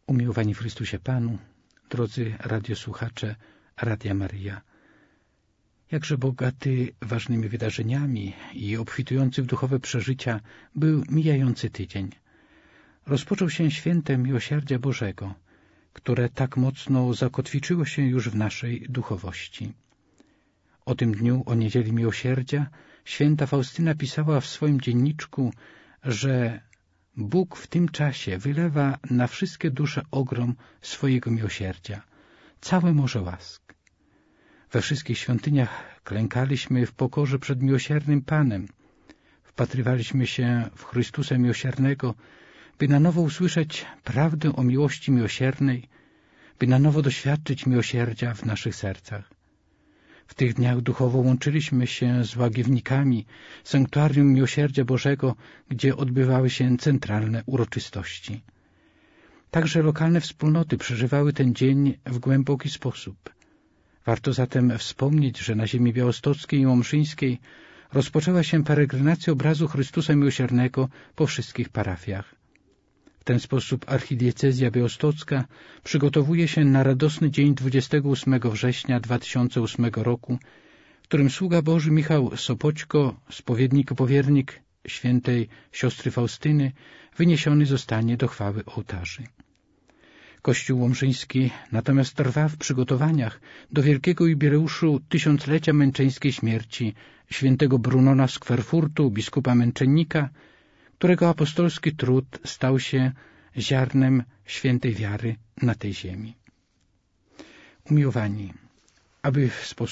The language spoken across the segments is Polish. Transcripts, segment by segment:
Umiłowani w Chrystusie Panu, drodzy radiosłuchacze Radia Maryja, jakże bogaty ważnymi wydarzeniami i obfitujący w duchowe przeżycia był mijający tydzień. Rozpoczął się świętem Miłosierdzia Bożego, które tak mocno zakotwiczyło się już w naszej duchowości. O tym dniu, o Niedzieli Miłosierdzia, święta Faustyna pisała w swoim dzienniczku, że Bóg w tym czasie wylewa na wszystkie dusze ogrom swojego miłosierdzia, całe morze łask. We wszystkich świątyniach klękaliśmy w pokorze przed miłosiernym Panem. Wpatrywaliśmy się w Chrystusa Miłosiernego, by na nowo usłyszeć prawdę o miłości miłosiernej, by na nowo doświadczyć miłosierdzia w naszych sercach. W tych dniach duchowo łączyliśmy się z łagiewnikami sanktuarium Miłosierdzia Bożego, gdzie odbywały się centralne uroczystości. Także lokalne wspólnoty przeżywały ten dzień w głęboki sposób. Warto zatem wspomnieć, że na ziemi białostockiej i łomżyńskiej rozpoczęła się peregrinacja obrazu Chrystusa Miłosiernego po wszystkich parafiach. W ten sposób archidiecezja białostocka przygotowuje się na radosny dzień 28 września 2008 roku, w którym sługa Boży Michał Sopoćko, spowiednik i powiernik świętej siostry Faustyny, wyniesiony zostanie do chwały ołtarzy. Kościół łomżyński natomiast trwa w przygotowaniach do wielkiego jubileuszu tysiąclecia męczeńskiej śmierci świętego Brunona z Kwerfurtu, biskupa męczennika, którego apostolski trud stał się ziarnem świętej wiary na tej ziemi. Umiłowani, byśmy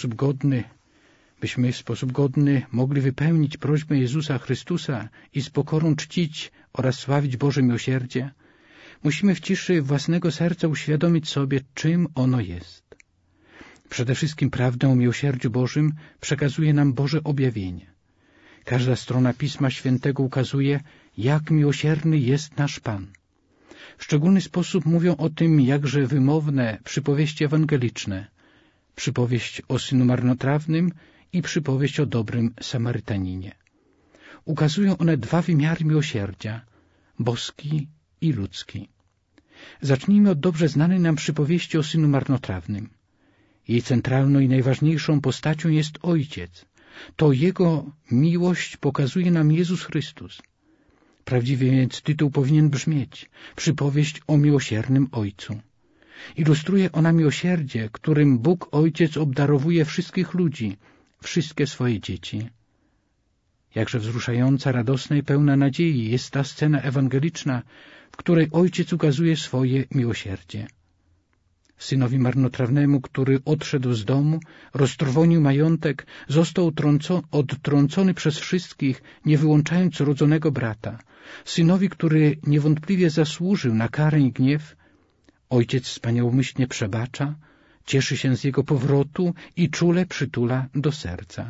w sposób godny mogli wypełnić prośbę Jezusa Chrystusa i z pokorą czcić oraz sławić Boże miłosierdzie, musimy w ciszy własnego serca uświadomić sobie, czym ono jest. Przede wszystkim prawdę o miłosierdziu Bożym przekazuje nam Boże objawienie. Każda strona Pisma Świętego ukazuje, jak miłosierny jest nasz Pan. W szczególny sposób mówią o tym jakże wymowne przypowieści ewangeliczne, przypowieść o synu marnotrawnym i przypowieść o dobrym Samarytaninie. Ukazują one dwa wymiary miłosierdzia, boski i ludzki. Zacznijmy od dobrze znanej nam przypowieści o synu marnotrawnym. Jej centralną i najważniejszą postacią jest Ojciec. To Jego miłość pokazuje nam Jezus Chrystus. Prawdziwie więc tytuł powinien brzmieć Przypowieść o miłosiernym Ojcu. Ilustruje ona miłosierdzie, którym Bóg Ojciec obdarowuje wszystkich ludzi, wszystkie swoje dzieci. Jakże wzruszająca, radosna i pełna nadziei jest ta scena ewangeliczna, w której Ojciec ukazuje swoje miłosierdzie. Synowi marnotrawnemu, który odszedł z domu, roztrwonił majątek, został odtrącony przez wszystkich, nie wyłączając rodzonego brata. Synowi, który niewątpliwie zasłużył na karę i gniew, Ojciec wspaniałomyślnie przebacza, cieszy się z jego powrotu i czule przytula do serca.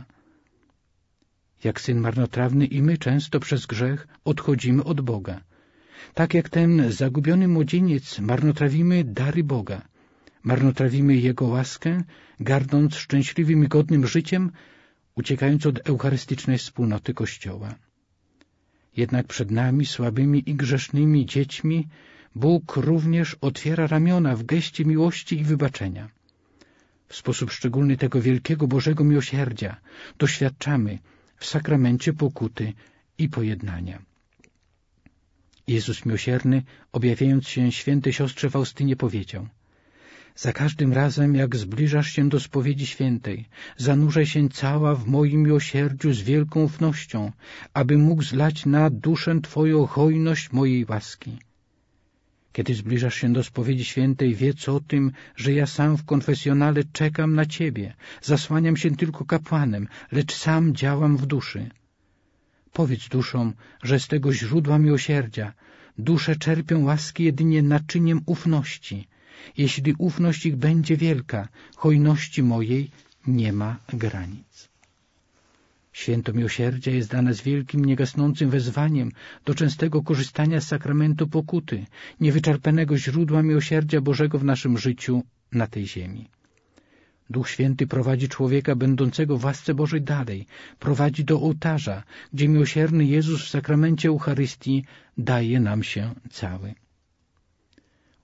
Jak syn marnotrawny i my często przez grzech odchodzimy od Boga. Tak jak ten zagubiony młodzieniec marnotrawimy dary Boga. Marnotrawimy Jego łaskę, gardząc szczęśliwym i godnym życiem, uciekając od eucharystycznej wspólnoty Kościoła. Jednak przed nami, słabymi i grzesznymi dziećmi, Bóg również otwiera ramiona w geście miłości i wybaczenia. W sposób szczególny tego wielkiego Bożego miłosierdzia doświadczamy w sakramencie pokuty i pojednania. Jezus Miłosierny, objawiając się świętej siostrze Faustynie, powiedział: za każdym razem, jak zbliżasz się do spowiedzi świętej, zanurzaj się cała w moim miłosierdziu z wielką ufnością, aby mógł zlać na duszę Twoją hojność mojej łaski. Kiedy zbliżasz się do spowiedzi świętej, wiedz o tym, że ja sam w konfesjonale czekam na Ciebie, zasłaniam się tylko kapłanem, lecz sam działam w duszy. Powiedz duszom, że z tego źródła miłosierdzia dusze czerpią łaski jedynie naczyniem ufności. Jeśli ufność ich będzie wielka, hojności mojej nie ma granic. Święto miłosierdzia jest dla nas wielkim, niegasnącym wezwaniem do częstego korzystania z sakramentu pokuty, niewyczerpanego źródła miłosierdzia Bożego w naszym życiu na tej ziemi. Duch Święty prowadzi człowieka będącego w łasce Bożej dalej, prowadzi do ołtarza, gdzie miłosierny Jezus w sakramencie Eucharystii daje nam się cały.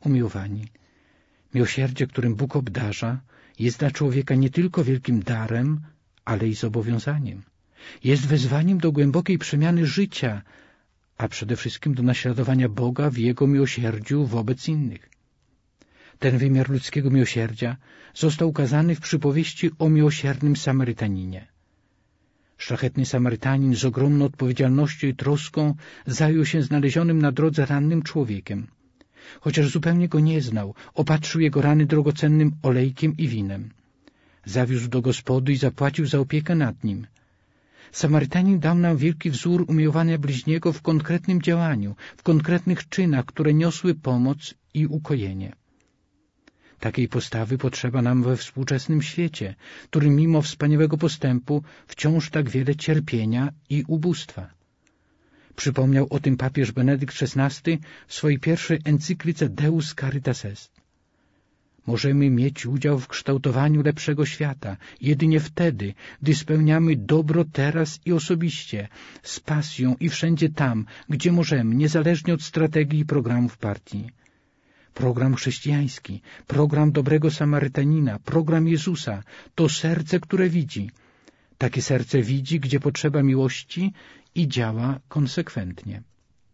Umiłowani, miłosierdzie, którym Bóg obdarza, jest dla człowieka nie tylko wielkim darem, ale i zobowiązaniem. Jest wezwaniem do głębokiej przemiany życia, a przede wszystkim do naśladowania Boga w Jego miłosierdziu wobec innych. Ten wymiar ludzkiego miłosierdzia został ukazany w przypowieści o miłosiernym Samarytaninie. Szlachetny Samarytanin z ogromną odpowiedzialnością i troską zajął się znalezionym na drodze rannym człowiekiem. Chociaż zupełnie go nie znał, opatrzył jego rany drogocennym olejkiem i winem. Zawiózł do gospody i zapłacił za opiekę nad nim. Samarytanin dał nam wielki wzór umiłowania bliźniego w konkretnym działaniu, w konkretnych czynach, które niosły pomoc i ukojenie. Takiej postawy potrzeba nam we współczesnym świecie, który mimo wspaniałego postępu wciąż tak wiele cierpienia i ubóstwa. Przypomniał o tym papież Benedykt XVI w swojej pierwszej encyklice Deus Caritas Est. Możemy mieć udział w kształtowaniu lepszego świata jedynie wtedy, gdy spełniamy dobro teraz i osobiście, z pasją i wszędzie tam, gdzie możemy, niezależnie od strategii i programów partii. Program chrześcijański, program dobrego Samarytanina, program Jezusa, to serce, które widzi. Takie serce widzi, gdzie potrzeba miłości i działa konsekwentnie.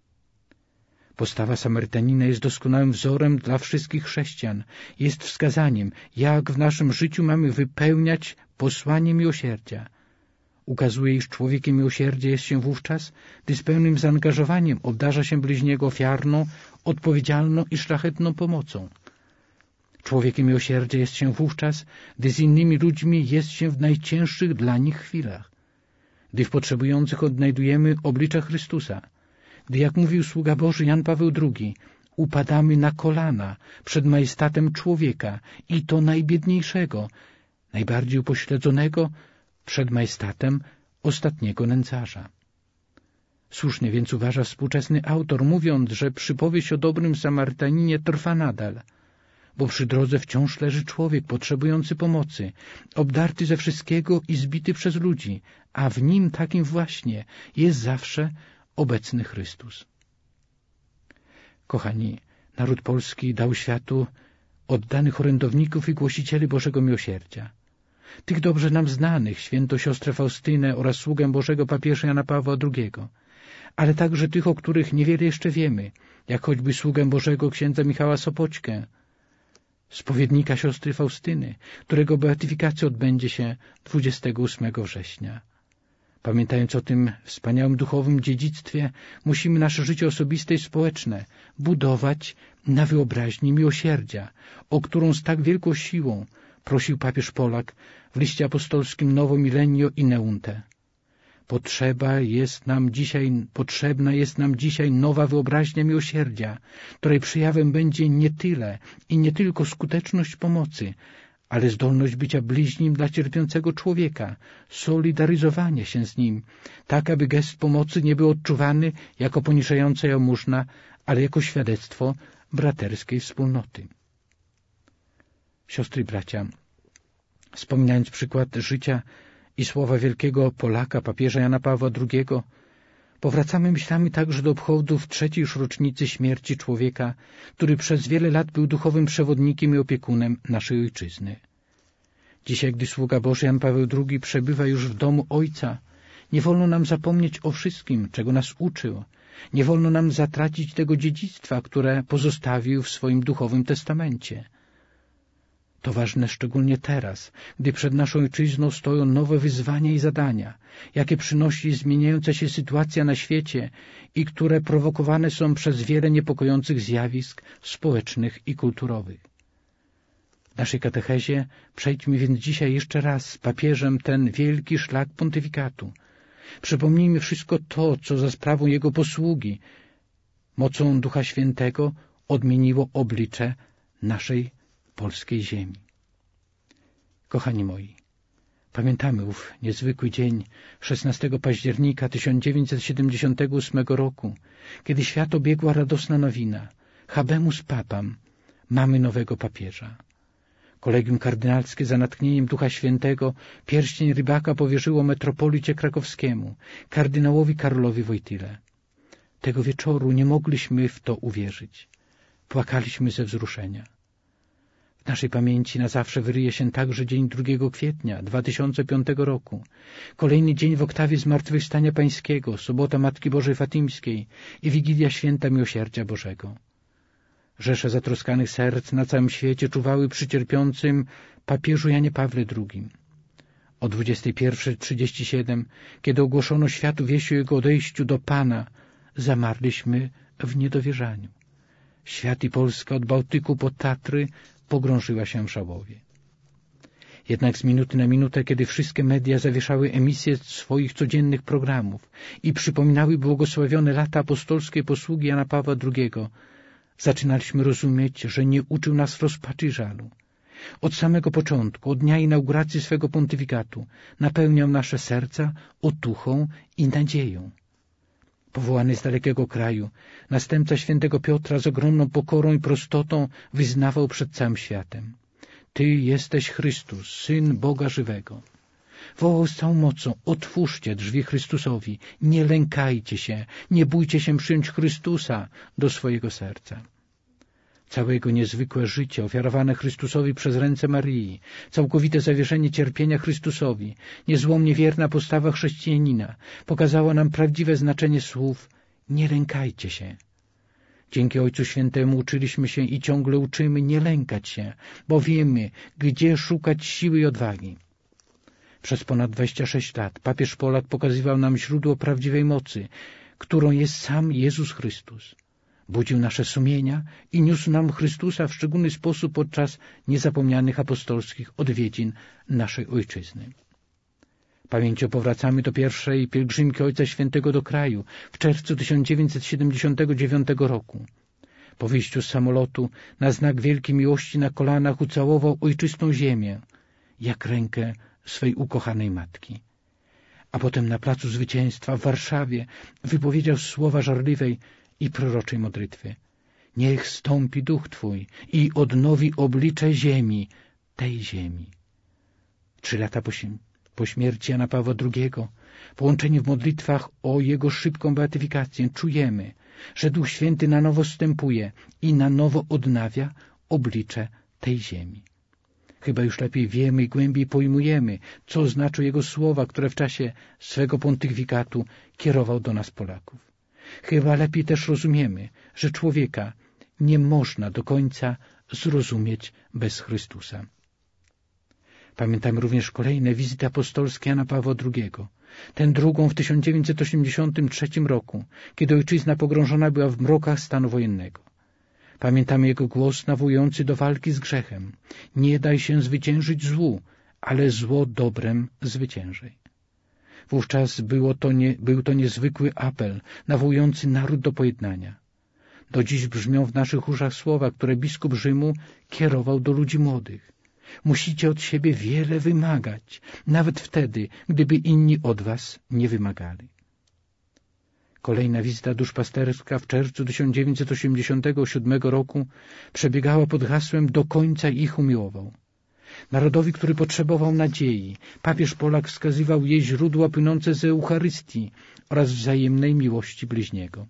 Postawa Samarytanina jest doskonałym wzorem dla wszystkich chrześcijan. Jest wskazaniem, jak w naszym życiu mamy wypełniać posłanie miłosierdzia. Ukazuje, iż człowiekiem miłosierdzia jest się wówczas, gdy z pełnym zaangażowaniem obdarza się bliźniego ofiarną, odpowiedzialną i szlachetną pomocą. Człowiekiem miłosierdzia jest się wówczas, gdy z innymi ludźmi jest się w najcięższych dla nich chwilach. Gdy w potrzebujących odnajdujemy oblicza Chrystusa. Gdy, jak mówił sługa Boży Jan Paweł II, upadamy na kolana przed majestatem człowieka i to najbiedniejszego, najbardziej upośledzonego, przed majestatem ostatniego nędzarza. Słusznie więc uważa współczesny autor, mówiąc, że przypowieść o dobrym Samarytaninie trwa nadal, bo przy drodze wciąż leży człowiek potrzebujący pomocy, obdarty ze wszystkiego i zbity przez ludzi, a w nim takim właśnie jest zawsze obecny Chrystus. Kochani, naród polski dał światu oddanych orędowników i głosicieli Bożego Miłosierdzia. Tych dobrze nam znanych, świętą siostrę Faustynę oraz sługę Bożego papieża Jana Pawła II, ale także tych, o których niewiele jeszcze wiemy, jak choćby sługę Bożego księdza Michała Sopoćkę, spowiednika siostry Faustyny, którego beatyfikacja odbędzie się 28 września. Pamiętając o tym wspaniałym duchowym dziedzictwie, musimy nasze życie osobiste i społeczne budować na wyobraźni miłosierdzia, o którą z tak wielką siłą prosił papież Polak w liście apostolskim Novo Millennio Ineunte. Potrzebna jest nam dzisiaj nowa wyobraźnia miłosierdzia, której przejawem będzie nie tyle i nie tylko skuteczność pomocy, ale zdolność bycia bliźnim dla cierpiącego człowieka, solidaryzowanie się z nim, tak aby gest pomocy nie był odczuwany jako poniżająca jałmużna, ale jako świadectwo braterskiej wspólnoty. Siostry i bracia, wspominając przykład życia i słowa wielkiego Polaka, papieża Jana Pawła II, powracamy myślami także do obchodów 3. już rocznicy śmierci człowieka, który przez wiele lat był duchowym przewodnikiem i opiekunem naszej ojczyzny. Dzisiaj, gdy sługa Boży Jan Paweł II przebywa już w domu Ojca, nie wolno nam zapomnieć o wszystkim, czego nas uczył. Nie wolno nam zatracić tego dziedzictwa, które pozostawił w swoim duchowym testamencie. To ważne szczególnie teraz, gdy przed naszą ojczyzną stoją nowe wyzwania i zadania, jakie przynosi zmieniająca się sytuacja na świecie i które prowokowane są przez wiele niepokojących zjawisk społecznych i kulturowych. W naszej katechezie przejdźmy więc dzisiaj jeszcze raz z papieżem ten wielki szlak pontyfikatu. Przypomnijmy wszystko to, co za sprawą jego posługi, mocą Ducha Świętego odmieniło oblicze naszej polskiej ziemi. Kochani moi, pamiętamy ów niezwykły dzień 16 października 1978 roku, kiedy świat obiegła radosna nowina. Habemus Papam, mamy nowego papieża. Kolegium kardynalskie za natchnieniem Ducha Świętego pierścień rybaka powierzyło metropolicie krakowskiemu, kardynałowi Karolowi Wojtyle. Tego wieczoru nie mogliśmy w to uwierzyć. płakaliśmy ze wzruszenia. W naszej pamięci na zawsze wyryje się także dzień 2 kwietnia 2005 roku, kolejny dzień w oktawie Zmartwychwstania Pańskiego, sobota Matki Bożej Fatimskiej i Wigilia Święta Miłosierdzia Bożego. Rzesze zatroskanych serc na całym świecie czuwały przy cierpiącym papieżu Janie Pawle II. O 21:37, kiedy ogłoszono światu wieść o jego odejściu do Pana, zamarliśmy w niedowierzaniu. Świat i Polska od Bałtyku po Tatry pogrążyła się w żałowie. Jednak z minuty na minutę, kiedy wszystkie media zawieszały emisję swoich codziennych programów i przypominały błogosławione lata apostolskiej posługi Jana Pawła II, zaczynaliśmy rozumieć, że nie uczył nas rozpaczy i żalu. Od samego początku, od dnia inauguracji swego pontyfikatu, napełniał nasze serca otuchą i nadzieją. Powołany z dalekiego kraju, następca świętego Piotra z ogromną pokorą i prostotą wyznawał przed całym światem: Ty jesteś Chrystus, Syn Boga żywego. Wołał z całą mocą: otwórzcie drzwi Chrystusowi, nie lękajcie się, nie bójcie się przyjąć Chrystusa do swojego serca. Całe jego niezwykłe życie ofiarowane Chrystusowi przez ręce Maryi, całkowite zawieszenie cierpienia Chrystusowi, niezłomnie wierna postawa chrześcijanina pokazało nam prawdziwe znaczenie słów: nie lękajcie się. Dzięki Ojcu Świętemu uczyliśmy się i ciągle uczymy nie lękać się, bo wiemy, gdzie szukać siły i odwagi. Przez ponad 26 lat papież Polak pokazywał nam źródło prawdziwej mocy, którą jest sam Jezus Chrystus. Budził nasze sumienia i niósł nam Chrystusa w szczególny sposób podczas niezapomnianych apostolskich odwiedzin naszej ojczyzny. Pamięcią powracamy do pierwszej pielgrzymki Ojca Świętego do kraju w czerwcu 1979 roku. Po wyjściu z samolotu na znak wielkiej miłości na kolanach ucałował ojczystą ziemię, jak rękę swej ukochanej matki. A potem na Placu Zwycięstwa w Warszawie wypowiedział słowa żarliwej i proroczej modlitwy: niech stąpi duch Twój i odnowi oblicze ziemi, tej ziemi. 3 lata po śmierci Jana Pawła II, połączeni w modlitwach o jego szybką beatyfikację, czujemy, że Duch Święty na nowo zstępuje i na nowo odnawia oblicze tej ziemi. Chyba już lepiej wiemy i głębiej pojmujemy, co znaczą jego słowa, które w czasie swego pontyfikatu kierował do nas Polaków. Chyba lepiej też rozumiemy, że człowieka nie można do końca zrozumieć bez Chrystusa. Pamiętamy również kolejne wizyty apostolskie Jana Pawła II. Tę drugą w 1983 roku, kiedy ojczyzna pogrążona była w mrokach stanu wojennego. Pamiętamy jego głos nawołujący do walki z grzechem: nie daj się zwyciężyć złu, ale zło dobrem zwyciężaj. Wówczas był to niezwykły apel nawołujący naród do pojednania. Do dziś brzmią w naszych uszach słowa, które biskup Rzymu kierował do ludzi młodych: musicie od siebie wiele wymagać, nawet wtedy, gdyby inni od was nie wymagali. Kolejna wizyta duszpasterska w czerwcu 1987 roku przebiegała pod hasłem: do końca ich umiłował. Narodowi, który potrzebował nadziei, papież Polak wskazywał jej źródła płynące z Eucharystii oraz wzajemnej miłości bliźniego.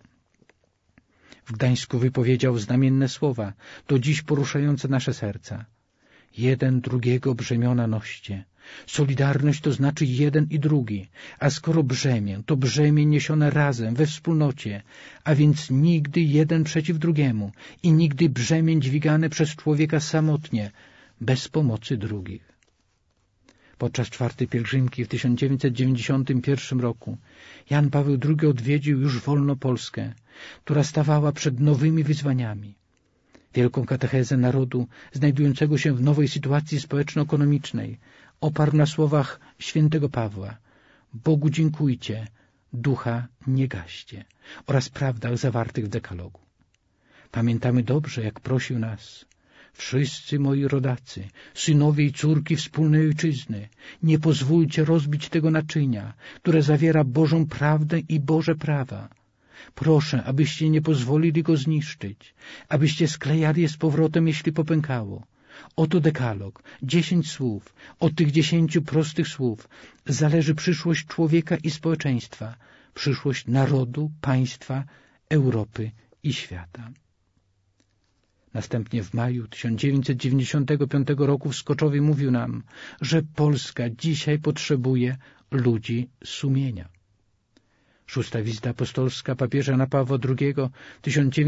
W Gdańsku wypowiedział znamienne słowa, do dziś poruszające nasze serca: jeden drugiego brzemiona noście. Solidarność to znaczy jeden i drugi, a skoro brzemię, to brzemię niesione razem, we wspólnocie, a więc nigdy jeden przeciw drugiemu i nigdy brzemień dźwigane przez człowieka samotnie, bez pomocy drugich. Podczas 4. pielgrzymki w 1991 roku Jan Paweł II odwiedził już wolno Polskę, która stawała przed nowymi wyzwaniami. Wielką katechezę narodu, znajdującego się w nowej sytuacji społeczno-ekonomicznej, oparł na słowach świętego Pawła: Bogu dziękujcie, ducha nie gaście, oraz prawdach zawartych w dekalogu. Pamiętamy dobrze, jak prosił nas: wszyscy moi rodacy, synowie i córki wspólnej ojczyzny, nie pozwólcie rozbić tego naczynia, które zawiera Bożą prawdę i Boże prawa. Proszę, abyście nie pozwolili go zniszczyć, abyście sklejali je z powrotem, jeśli popękało. Oto dekalog, 10 słów. Od tych 10 prostych słów zależy przyszłość człowieka i społeczeństwa, przyszłość narodu, państwa, Europy i świata. Następnie w maju 1995 roku w Skoczowie mówił nam, że Polska dzisiaj potrzebuje ludzi sumienia. 6. wizyta apostolska papieża Jana Pawła II w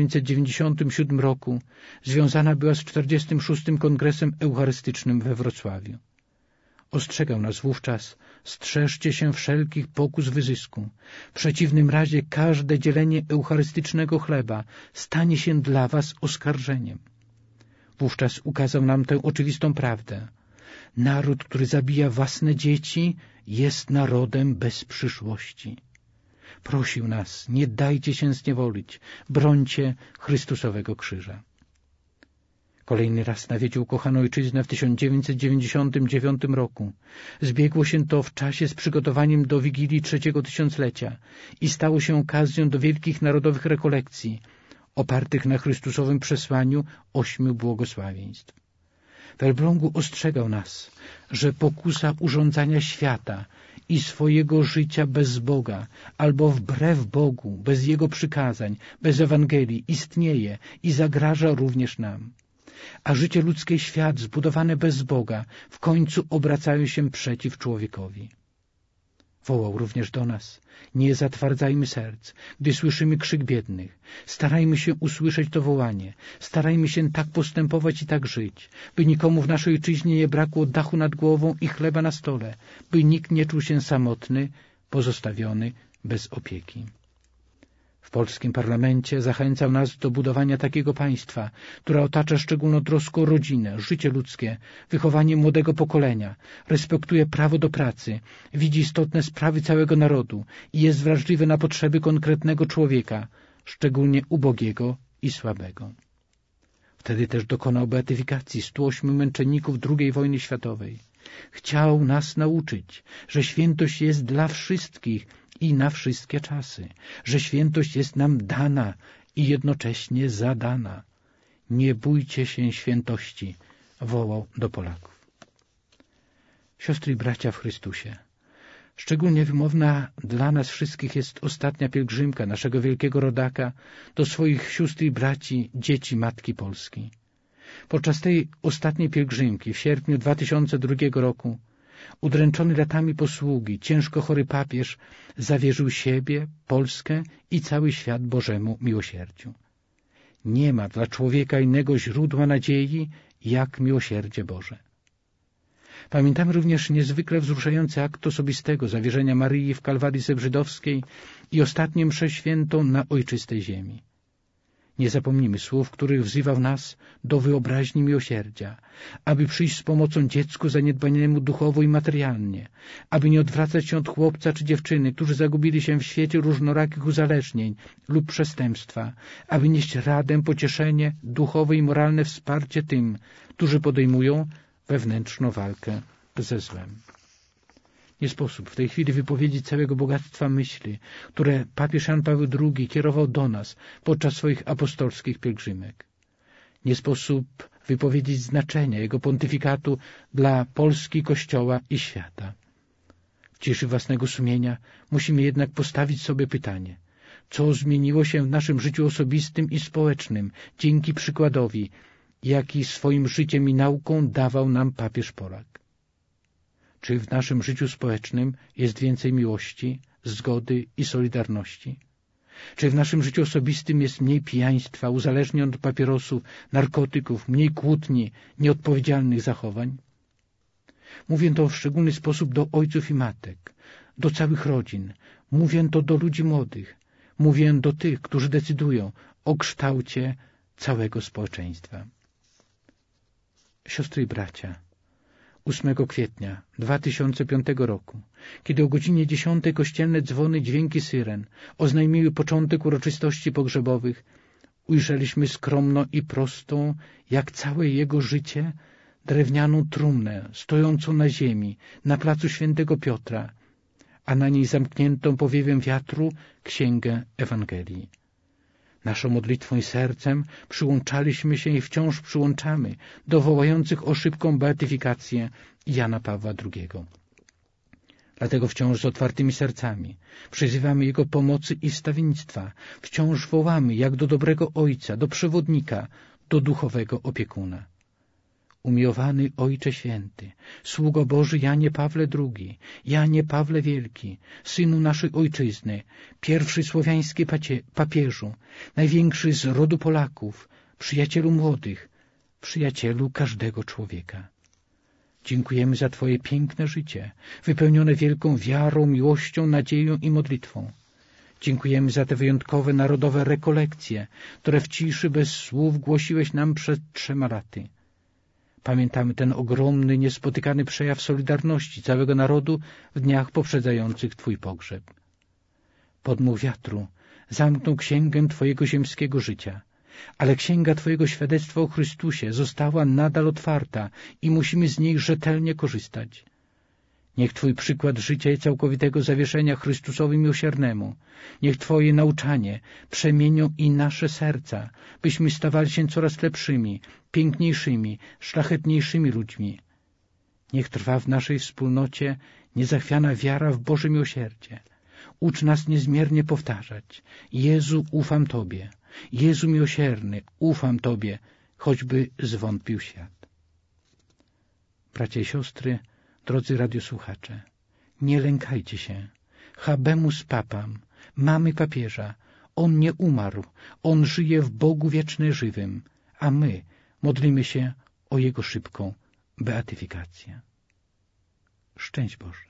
1997 roku związana była z 46. Kongresem Eucharystycznym we Wrocławiu. Ostrzegał nas wówczas: strzeżcie się wszelkich pokus wyzysku. W przeciwnym razie każde dzielenie eucharystycznego chleba stanie się dla was oskarżeniem. Wówczas ukazał nam tę oczywistą prawdę. Naród, który zabija własne dzieci, jest narodem bez przyszłości. Prosił nas: nie dajcie się zniewolić, brońcie Chrystusowego krzyża. Kolejny raz nawiedził kochaną ojczyznę w 1999 roku. Zbiegło się to w czasie z przygotowaniem do Wigilii Trzeciego Tysiąclecia i stało się okazją do wielkich narodowych rekolekcji, opartych na Chrystusowym przesłaniu 8 błogosławieństw. W Elblągu ostrzegał nas, że pokusa urządzania świata i swojego życia bez Boga albo wbrew Bogu, bez Jego przykazań, bez Ewangelii istnieje i zagraża również nam. A życie ludzkie, świat zbudowane bez Boga w końcu obracają się przeciw człowiekowi. Wołał również do nas: nie zatwardzajmy serc, gdy słyszymy krzyk biednych. Starajmy się usłyszeć to wołanie. Starajmy się tak postępować i tak żyć, by nikomu w naszej ojczyźnie nie brakło dachu nad głową i chleba na stole, by nikt nie czuł się samotny, pozostawiony bez opieki. W polskim parlamencie zachęcał nas do budowania takiego państwa, które otacza szczególną troską rodzinę, życie ludzkie, wychowanie młodego pokolenia, respektuje prawo do pracy, widzi istotne sprawy całego narodu i jest wrażliwe na potrzeby konkretnego człowieka, szczególnie ubogiego i słabego. Wtedy też dokonał beatyfikacji 108 męczenników II wojny światowej. Chciał nas nauczyć, że świętość jest dla wszystkich i na wszystkie czasy, że świętość jest nam dana i jednocześnie zadana. Nie bójcie się świętości, wołał do Polaków. Siostry i bracia w Chrystusie, szczególnie wymowna dla nas wszystkich jest ostatnia pielgrzymka naszego wielkiego rodaka do swoich sióstr i braci, dzieci Matki Polski. Podczas tej ostatniej pielgrzymki w sierpniu 2002 roku udręczony latami posługi, ciężko chory papież zawierzył siebie, Polskę i cały świat Bożemu miłosierdziu. Nie ma dla człowieka innego źródła nadziei, jak miłosierdzie Boże. Pamiętamy również niezwykle wzruszający akt osobistego zawierzenia Maryi w Kalwarii Zebrzydowskiej i ostatnią mszę świętą na ojczystej ziemi. Nie zapomnimy słów, których wzywał nas do wyobraźni miłosierdzia, aby przyjść z pomocą dziecku zaniedbanemu duchowo i materialnie, aby nie odwracać się od chłopca czy dziewczyny, którzy zagubili się w świecie różnorakich uzależnień lub przestępstwa, aby nieść radę, pocieszenie, duchowe i moralne wsparcie tym, którzy podejmują wewnętrzną walkę ze złem. Nie sposób w tej chwili wypowiedzieć całego bogactwa myśli, które papież Jan Paweł II kierował do nas podczas swoich apostolskich pielgrzymek. Nie sposób wypowiedzieć znaczenia jego pontyfikatu dla Polski, Kościoła i świata. W ciszy własnego sumienia musimy jednak postawić sobie pytanie, co zmieniło się w naszym życiu osobistym i społecznym dzięki przykładowi, jaki swoim życiem i nauką dawał nam papież Polak. Czy w naszym życiu społecznym jest więcej miłości, zgody i solidarności? Czy w naszym życiu osobistym jest mniej pijaństwa, uzależnień od papierosów, narkotyków, mniej kłótni, nieodpowiedzialnych zachowań? Mówię to w szczególny sposób do ojców i matek, do całych rodzin. Mówię to do ludzi młodych. Mówię do tych, którzy decydują o kształcie całego społeczeństwa. Siostry i bracia, 8 kwietnia 2005 roku, kiedy o godzinie 10 kościelne dzwony, dźwięki syren oznajmiły początek uroczystości pogrzebowych, ujrzeliśmy skromną i prostą, jak całe jego życie, drewnianą trumnę stojącą na ziemi, na placu Świętego Piotra, a na niej zamkniętą powiewem wiatru księgę Ewangelii. Naszą modlitwą i sercem przyłączaliśmy się i wciąż przyłączamy do wołających o szybką beatyfikację Jana Pawła II. Dlatego wciąż z otwartymi sercami przyzywamy Jego pomocy i wstawiennictwa. Wciąż wołamy jak do dobrego Ojca, do przewodnika, do duchowego opiekuna. Umiłowany Ojcze Święty, Sługo Boży Janie Pawle II, Janie Pawle Wielki, synu naszej ojczyzny, pierwszy słowiański papieżu, największy z rodu Polaków, przyjacielu młodych, przyjacielu każdego człowieka. Dziękujemy za Twoje piękne życie, wypełnione wielką wiarą, miłością, nadzieją i modlitwą. Dziękujemy za te wyjątkowe narodowe rekolekcje, które w ciszy bez słów głosiłeś nam przed 3 laty. Pamiętamy ten ogromny, niespotykany przejaw solidarności całego narodu w dniach poprzedzających Twój pogrzeb. Podmuch wiatru zamknął księgę Twojego ziemskiego życia, ale księga Twojego świadectwa o Chrystusie została nadal otwarta i musimy z niej rzetelnie korzystać. Niech Twój przykład życia i całkowitego zawieszenia Chrystusowi miłosiernemu, niech Twoje nauczanie przemienią i nasze serca, byśmy stawali się coraz lepszymi, piękniejszymi, szlachetniejszymi ludźmi. Niech trwa w naszej wspólnocie niezachwiana wiara w Boże miłosierdzie. Ucz nas niezmiernie powtarzać: Jezu, ufam Tobie. Jezu miłosierny, ufam Tobie, choćby zwątpił świat. Bracia i siostry, drodzy radiosłuchacze, nie lękajcie się. Habemus papam, mamy papieża. On nie umarł, on żyje w Bogu wiecznie żywym, a my modlimy się o jego szybką beatyfikację. Szczęść Boże.